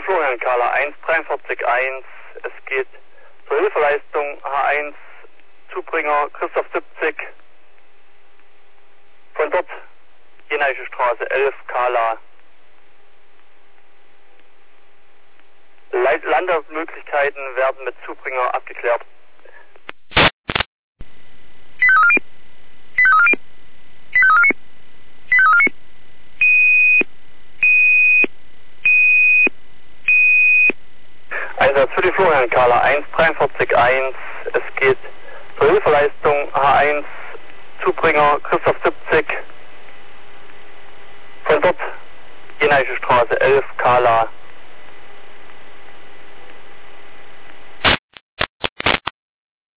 Florian Kala 1, 43.1. Es geht zur Hilfeleistung H1, Zubringer Christoph 70. Von dort Jeneiche Straße 11, Kala. Landemöglichkeiten werden mit Zubringer abgeklärt. Einsatz für die Florian Kala 1, 43.1. Es geht zur Hilfeleistung H1, Zubringer Christoph 70. Von dort Jeneiche Straße 11, Kala.